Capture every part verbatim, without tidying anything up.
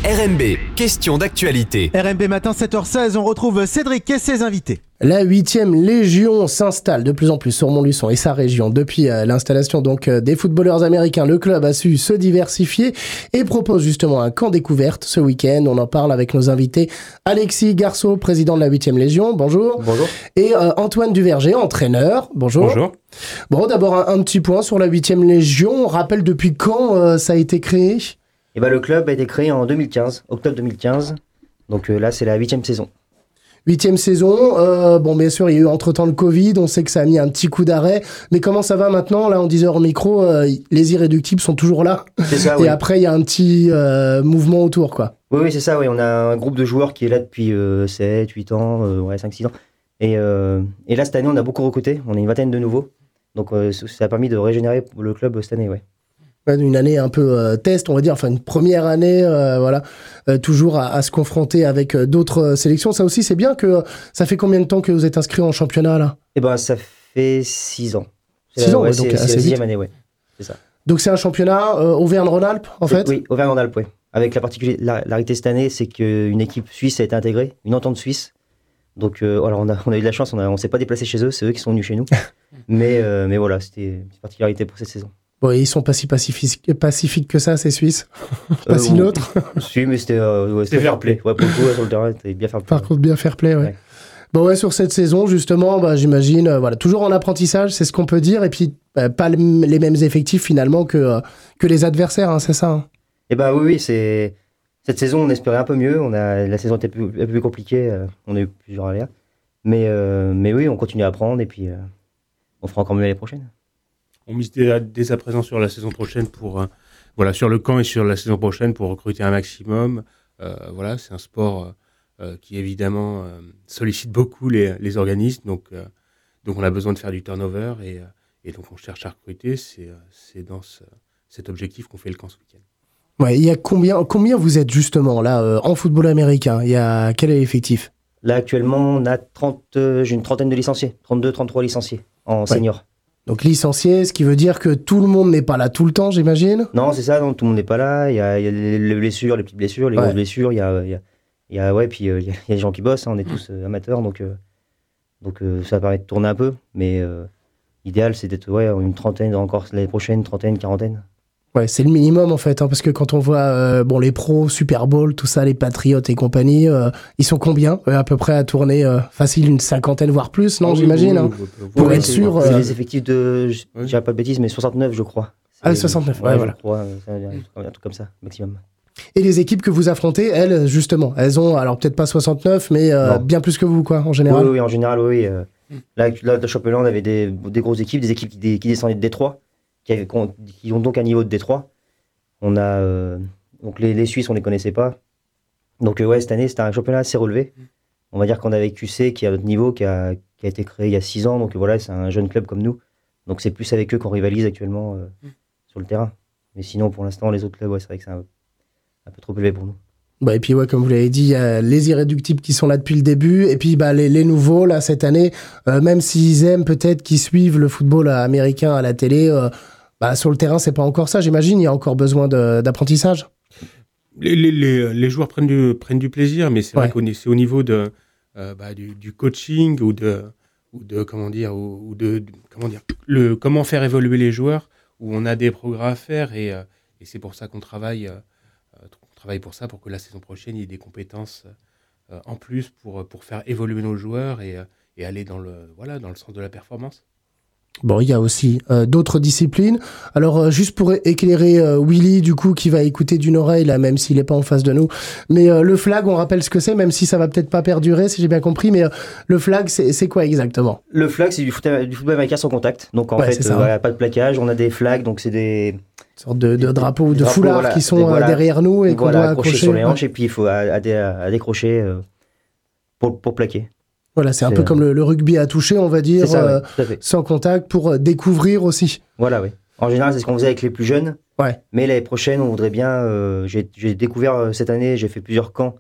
R M B, question d'actualité. R M B matin sept heures seize, on retrouve Cédric et ses invités. La huitième Légion s'installe de plus en plus sur Montluçon et sa région. Depuis euh, l'installation donc euh, des footballeurs américains, le club a su se diversifier et propose justement un camp découverte ce week-end. On en parle avec nos invités Alexis Garceau, président de la huitième Légion. Bonjour. Bonjour. Et euh, Antoine Duverger, entraîneur. Bonjour. Bonjour. Bon, d'abord un, un petit point sur la huitième Légion. On rappelle depuis quand euh, ça a été créé ? Et ben, le club a été créé en deux mille quinze, octobre deux mille quinze. Donc euh, là, c'est la huitième saison. Huitième saison, euh, bon bien sûr il y a eu entre-temps le Covid, on sait que ça a mis un petit coup d'arrêt, mais comment ça va maintenant ? Là on disait hors micro, euh, les irréductibles sont toujours là, C'est ça, et oui. après il y a un petit euh, mouvement autour quoi. Oui, oui, c'est ça, oui. On a un groupe de joueurs qui est là depuis euh, sept, huit ans, euh, ouais, cinq, six ans. Et, euh, et là cette année on a beaucoup recruté, on est une vingtaine de nouveaux. Donc euh, ça a permis de régénérer le club cette année, ouais. Une année un peu euh, test, on va dire, enfin une première année, euh, voilà, euh, toujours à, à se confronter avec euh, d'autres euh, sélections. Ça aussi, c'est bien que euh, ça fait combien de temps que vous êtes inscrit en championnat là ? Et ben ça fait six ans. C'est six la, ans, ouais, ouais, donc c'est, assez c'est la sixième vite. année, ouais. C'est ça. Donc c'est un championnat euh, Auvergne-Rhône-Alpes en fait ? Oui, Auvergne-Rhône-Alpes, oui. Avec la particularité cette année, c'est qu'une équipe suisse a été intégrée, une entente suisse. Donc euh, alors on a, on a eu de la chance, on ne s'est pas déplacé chez eux, c'est eux qui sont venus chez nous. mais, euh, mais voilà, c'était une petite particularité pour cette saison. Bon, ils sont pas si pacifiques, pacifiques que ça, ces Suisses. Pas Euh, si bon. neutres. Si, mais c'était, euh, ouais, c'était fair play. Ouais, pour le coup, ouais, sur le terrain, c'était bien fair play. Par contre, bien fair play, ouais. Ouais. Bon, ouais, sur cette saison, justement, bah, j'imagine, euh, voilà, toujours en apprentissage, c'est ce qu'on peut dire, et puis bah, pas le- les mêmes effectifs finalement que, euh, que les adversaires, hein, c'est ça. Hein. Et bah oui, oui, c'est... cette saison, on espérait un peu mieux. On a... La saison était plus, un peu plus compliquée. euh, On a eu plusieurs aléas. Mais, euh, mais oui, on continue à apprendre et puis euh, on fera encore mieux l'année prochaine. On mise dès, dès à présent sur la saison prochaine pour euh, voilà sur le camp et sur la saison prochaine pour recruter un maximum. Euh, voilà, c'est un sport euh, qui évidemment euh, sollicite beaucoup les, les organismes, donc euh, donc on a besoin de faire du turnover et, euh, et donc on cherche à recruter. C'est euh, c'est dans ce, cet objectif qu'on fait le camp ce week-end. Ouais, il y a combien, combien vous êtes justement là euh, en football américain ? Il y a quel est l'effectif ? Là, actuellement, on a trente, euh, j'ai une trentaine de licenciés. trente-deux, trente-trois licenciés en Ouais. senior. Donc licencié, ce qui veut dire que tout le monde n'est pas là tout le temps, j'imagine. Non, c'est ça, non, tout le monde n'est pas là. Il y a, il y a les, les blessures, les petites blessures, les Ouais. grosses blessures. Il y a, il y a, il y a, ouais, puis euh, il y a, il y a des gens qui bossent. Hein, on est tous euh, amateurs, donc, euh, donc euh, ça permet de tourner un peu. Mais euh, l'idéal, c'est d'être ouais, une trentaine encore l'année prochaine, trentaine, quarantaine. Ouais, c'est le minimum en fait, hein, parce que quand on voit euh, bon les pros, Super Bowl, tout ça, les Patriotes et compagnie, euh, ils sont combien euh, à peu près à tourner euh, facile une cinquantaine voire plus, non, Ah oui, j'imagine. oui, hein. oui, oui, Pour oui, être c'est- sûr, C'est euh, les effectifs de, je Ouais. dirais pas de bêtises, mais soixante-neuf, je crois. Ah, C'est- soixante-neuf, ouais, je voilà. crois, euh, ça veut dire un truc comme ça, maximum. Et les équipes que vous affrontez, elles, justement, elles ont alors peut-être pas soixante-neuf, mais euh, Non. bien plus que vous, quoi, en Oui, général. oui, oui, en général, oui. oui, euh, Là, là, le championnat, on avait des, des grosses équipes, des équipes qui, dé- qui descendaient de Détroit, qui, avaient- qui ont, qui ont donc un niveau de Détroit. On a, euh, donc les, les Suisses, on les connaissait pas. Donc euh, ouais, cette année, c'était un championnat assez relevé. On va dire qu'on avait Q C qui est à notre niveau, qui a, qui a été créé il y a six ans. Donc voilà, c'est un jeune club comme nous. Donc c'est plus avec eux qu'on rivalise actuellement euh, sur le terrain. Mais sinon, pour l'instant, les autres clubs, ouais, c'est vrai que c'est un, un peu trop élevé pour nous. Bah, et puis, ouais, comme vous l'avez dit, il y a les irréductibles qui sont là depuis le début, et puis bah, les, les nouveaux, là, cette année, euh, même s'ils aiment peut-être qu'ils suivent le football américain à la télé, euh, bah, sur le terrain, c'est pas encore ça, j'imagine, il y a encore besoin de, d'apprentissage. Les, les, les, les joueurs prennent du, prennent du plaisir, mais c'est Ouais. vrai qu'on est, c'est au niveau de, euh, bah, du, du coaching ou de, ou de comment dire, ou, ou de, de- comment dire, le, comment faire évoluer les joueurs, où on a des progrès à faire et, euh, et c'est pour ça qu'on travaille, euh, euh, on travaille pour ça, pour que la saison prochaine, il y ait des compétences euh, en plus pour, pour faire évoluer nos joueurs et, euh, et aller dans le, voilà, dans le sens de la performance. Bon, il y a aussi euh, d'autres disciplines. Alors, euh, juste pour é- éclairer euh, Willy, du coup, qui va écouter d'une oreille, là, même s'il n'est pas en face de nous. Mais euh, le flag, on rappelle ce que c'est, même si ça va peut-être pas perdurer, si j'ai bien compris. Mais euh, le flag, c'est, c'est quoi exactement ? Le flag, c'est du, foot, du football américain sans contact. Donc en Ouais, fait, c'est ça, euh, voilà, pas de plaquage. On a des flags, donc c'est des, Une sorte de, de Des- drapeaux ou des de drapeaux, foulards voilà, qui sont des- euh, voilà. derrière nous et qu'on voilà, doit accrochés accrocher. sur les Ouais. hanches et puis il faut à, à, dé- à décrocher euh, pour, pour plaquer. Voilà, c'est un C'est, peu euh, comme le, le rugby à toucher, on va dire, C'est ça, euh, ouais, tout à fait. sans contact, pour euh, découvrir aussi. Voilà, oui. En général, c'est ce qu'on faisait avec les plus jeunes. Ouais. Mais l'année prochaine, on voudrait bien. euh, j'ai, j'ai découvert euh, cette année, j'ai fait plusieurs camps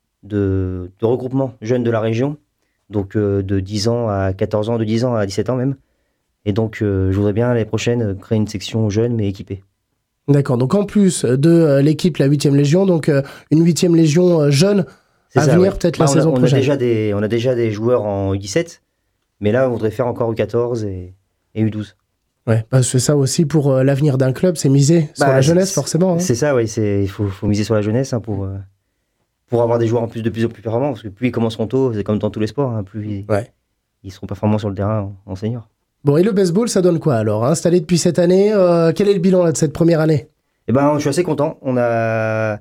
de, de regroupement jeunes de la région. Donc euh, de dix ans à quatorze ans, de dix ans à dix-sept ans même. Et donc, euh, je voudrais bien l'année prochaine créer une section jeunes mais équipée. D'accord, donc en plus de euh, l'équipe, la huitième Légion, donc euh, une huitième Légion euh, jeune C'est à ça, venir ouais. peut-être Bah, la on a- saison on a prochaine. déjà des, on a déjà des joueurs en U dix-sept, mais là, on voudrait faire encore U quatorze et, et U douze. Ouais, bah, c'est ça aussi pour euh, l'avenir d'un club, c'est miser sur Bah, la jeunesse c'est- forcément. hein. C'est ça, oui. Il faut, faut miser sur la jeunesse hein, pour, euh, pour avoir des joueurs en plus de plus en plus performants. Parce que plus ils commenceront tôt, c'est comme dans tous les sports, hein, plus ils, Ouais. ils seront performants sur le terrain en, en senior. Bon, et le baseball, ça donne quoi alors? Installé depuis cette année, euh, quel est le bilan là, de cette première année? Et ben, je suis assez content. On a.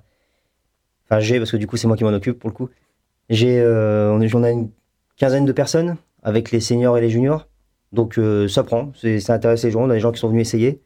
Enfin, j'ai, parce que du coup, c'est moi qui m'en occupe pour le coup. J'ai, euh, on, est- on a une quinzaine de personnes avec les seniors et les juniors. Donc, euh, ça prend. C'est, ça intéresse les gens. On a des gens qui sont venus essayer.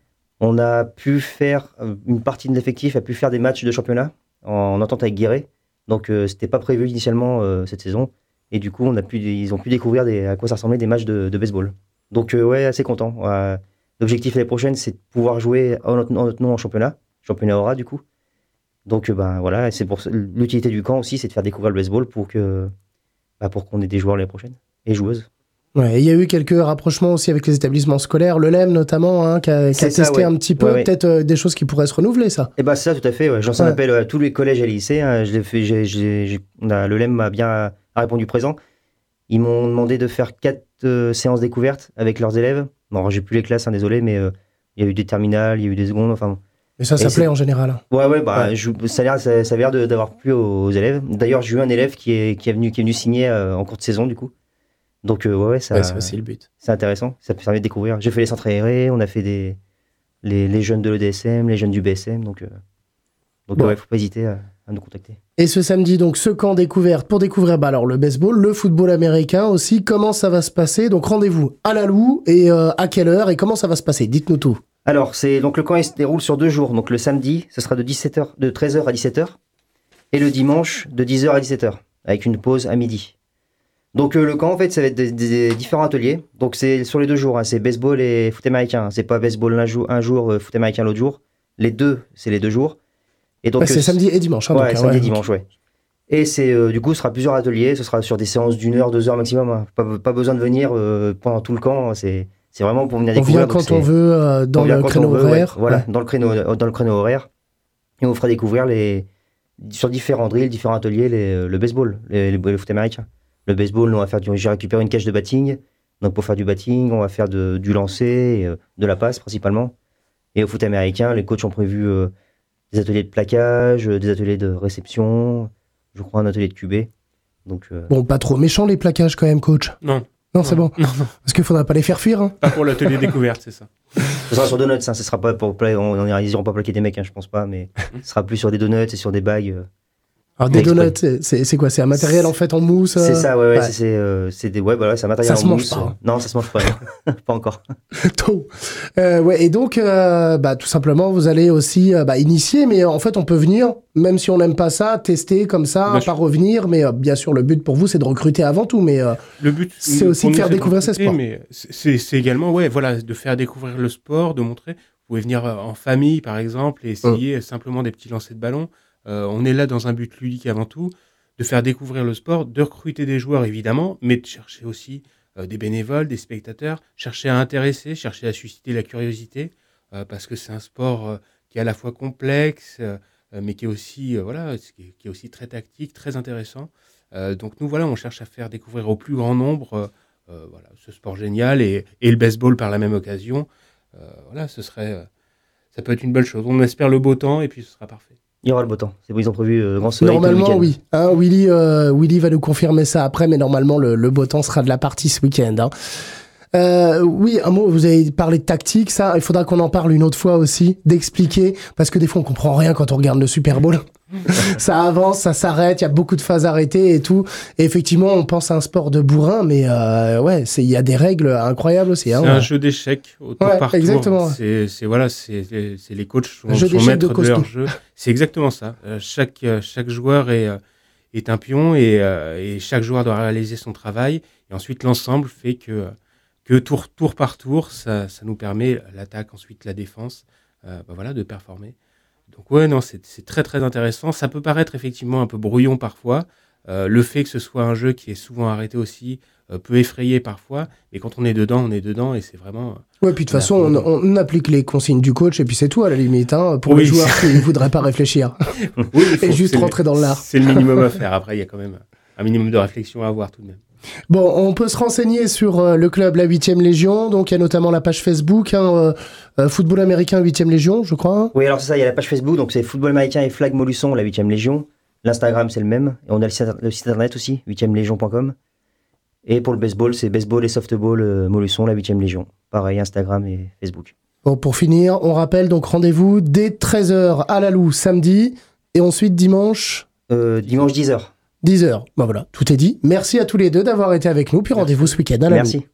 On a pu faire. euh, Une partie de l'effectif a pu faire des matchs de championnat en, en entente avec Guéret. Donc, euh, c'était pas prévu initialement euh, cette saison. Et du coup, on a pu, ils ont pu découvrir des, à quoi ça ressemblait des matchs de, de baseball. Donc, euh, ouais, assez content. Euh, l'objectif l'année prochaine, c'est de pouvoir jouer en notre, en notre nom en championnat. Championnat Aura, du coup. Donc, euh, ben, voilà, et c'est pour ça- l'utilité du camp aussi, c'est de faire découvrir le baseball pour, que, bah, pour qu'on ait des joueurs l'année prochaine et joueuses. Ouais, il y a eu quelques rapprochements aussi avec les établissements scolaires, le L E M notamment, hein, qui a, qui a C'est ça, testé ouais. un petit peu, Ouais, ouais. peut-être euh, des choses qui pourraient se renouveler, ça. Et bah, c'est ça, tout à fait. Ouais. J'en Ouais. appelle à tous les collèges et les lycées. Hein. Je l'ai fait, j'ai, j'ai, j'ai- on a, le L E M m'a bien a répondu présent. Ils m'ont demandé de faire quatre euh, séances découvertes avec leurs élèves. Bon, alors, j'ai plus les classes, hein, désolé, mais euh, il y a eu des terminales, il y a eu des secondes. Enfin, Et ça, ça Et plaît c'est- en général. hein. ouais, ouais, bah, Ouais. je- ça a l'air, ça, ça a l'air de- d'avoir plu aux, aux élèves. D'ailleurs, j'ai eu un élève qui est, qui est, venu, qui est venu signer euh, en cours de saison, du coup. Donc, euh, ouais, ouais, ça, Ouais, c'est aussi le but. c'est intéressant. Ça permet de découvrir. J'ai fait les centres aérés, on a fait des, les, les jeunes de l'E D S M, les jeunes du B S M. Donc, euh, donc Bon. ouais, faut pas hésiter à, à nous contacter. Et ce samedi, donc, ce camp découverte pour découvrir bah, alors, le baseball, le football américain aussi. Comment ça va se passer? Donc, rendez-vous à la Loue et euh, à quelle heure et comment ça va se passer? Dites-nous tout. Alors, c'est, donc, le camp il se déroule sur deux jours. Donc, le samedi, ce sera de, dix-sept heures, de treize heures à dix-sept heures. Et le dimanche, de dix heures à dix-sept heures, avec une pause à midi. Donc, euh, le camp, en fait, ça va être des, des différents ateliers. Donc, c'est sur les deux jours. Hein, c'est baseball et foot américain. C'est pas baseball un jour, un jour euh, foot américain l'autre jour. Les deux, c'est les deux jours. Et donc, Ouais, c'est euh, samedi et dimanche. Hein, Ouais, donc, hein, samedi ouais. et dimanche, ouais. Et c'est, euh, du coup, ce sera plusieurs ateliers. Ce sera sur des séances d'une heure, deux heures maximum. Hein. Pas, pas besoin de venir euh, pendant tout le camp. C'est, c'est vraiment pour venir On découvrir. vient donc quand c'est- on veut, euh, dans on vient le quand créneau on veut, ouais. horaire. Voilà, Ouais. dans le créneau, dans le créneau horaire. Et on vous fera découvrir les, sur différents drills, différents ateliers, les, le baseball, les, les, le foot américain. Le baseball, nous, on va faire du, j'ai récupéré une cage de batting. Donc, pour faire du batting, on va faire de, du lancer, et, euh, de la passe principalement. Et au foot américain, les coachs ont prévu euh, des ateliers de plaquage, euh, des ateliers de réception, je crois un atelier de Q B. Donc, euh, Bon, pas trop méchant les plaquages quand même, coach. Non, Non, c'est bon. non, non, Parce qu'il faudra pas les faire fuir. Hein. pas pour l'atelier découverte, c'est ça. ce sera sur donuts, hein, ce sera pas pour pla- on, on ira- ils iront pas plaquer des mecs, hein, je pense pas, mais ce sera plus sur des donuts et sur des bagues. euh. Alors, des Exprès. donuts, c'est- c'est c'est quoi? C'est un matériel en fait en mousse C'est euh, ça, ouais, ouais, ouais. c'est, c'est, euh, c'est des, ouais, voilà, c'est un matériel Ça en se mange mousse. pas, hein. Non, ça se mange pas, non. Pas encore. Tôt. Euh, ouais, et donc, euh, bah, tout simplement, vous allez aussi euh, bah, initier, mais euh, en fait, on peut venir, même si on n'aime pas ça, tester comme ça, Bien pas revenir. Mais euh, bien sûr, le but pour vous, c'est de recruter avant tout. Mais euh, Le but, C'est aussi pour de nous, faire c'est découvrir ce recruter, sport. Mais c'est- c'est c'est également, ouais, voilà, de faire découvrir le sport, de montrer. Vous pouvez venir euh, en famille, par exemple, et essayer Mmh. simplement des petits lancers de ballon. Euh, on est là dans un but ludique avant tout, de faire découvrir le sport, de recruter des joueurs, évidemment, mais de chercher aussi euh, des bénévoles, des spectateurs, chercher à intéresser, chercher à susciter la curiosité, euh, parce que c'est un sport euh, qui est à la fois complexe, euh, mais qui est aussi, euh, voilà, qui est, qui est aussi très tactique, très intéressant. Euh, donc nous, voilà, on cherche à faire découvrir au plus grand nombre euh, euh, voilà, ce sport génial et, et le baseball par la même occasion. Euh, voilà, ce serait, euh, ça peut être une bonne chose. On espère le beau temps et puis ce sera parfait. Il y aura le beau temps. C'est bon, ils ont prévu euh, grand soleil tout le normalement, week-end. oui. Hein, Willy, euh, Willy va nous confirmer ça après, mais normalement, le, le beau temps sera de la partie ce week-end. Hein. Euh, oui, un mot, vous avez parlé de tactique, ça, il faudra qu'on en parle une autre fois aussi, d'expliquer, parce que des fois on comprend rien quand on regarde le Super Bowl. Ça avance, ça s'arrête, il y a beaucoup de phases arrêtées et tout. Et effectivement, on pense à un sport de bourrin, mais euh, ouais, c'est il y a des règles incroyables aussi. C'est Hein, un ouais. jeu d'échecs au tour Ouais, par tour. exactement. C'est, c'est voilà, c'est, c'est, c'est les coachs sont, Un jeu sont d'échecs maîtres de de, leur costaud. jeu. C'est exactement ça. Euh, chaque euh, chaque joueur est euh, est un pion et, euh, et chaque joueur doit réaliser son travail. Et ensuite, l'ensemble fait que que tour tour par tour, ça ça nous permet l'attaque, ensuite la défense, euh, bah voilà, de performer. Donc ouais, non, c'est, c'est très très intéressant. Ça peut paraître effectivement un peu brouillon parfois. Euh, le fait que ce soit un jeu qui est souvent arrêté aussi euh, peut effrayer parfois, mais quand on est dedans, on est dedans et c'est vraiment... Ouais, puis de toute façon, on, on applique les consignes du coach et puis c'est tout à la limite, hein, pour Oui, les joueurs qui ne voudraient pas réfléchir oui, il faut- et juste c'est le- rentrer dans l'art. C'est le minimum à faire. Après, il y a quand même un minimum de réflexion à avoir tout de même. Bon, on peut se renseigner sur euh, le club La huitième Légion, donc il y a notamment la page Facebook, hein, euh, euh, Football américain huitième Légion, je crois. Oui, alors c'est ça, il y a la page Facebook, donc c'est Football américain et Flag Molusson, la huitième Légion. L'Instagram, c'est le même. Et on a le site, le site internet aussi, huitième légion point com. Et pour le baseball, c'est baseball et softball euh, Molusson, la huitième Légion. Pareil, Instagram et Facebook. Bon, pour finir, on rappelle donc rendez-vous dès treize heures à la Loue samedi et ensuite dimanche Euh, dimanche dix heures. dix heures. Bon voilà, tout est dit. Merci à tous les deux d'avoir été avec nous, puis rendez-vous ce week-end à la Loue. Merci.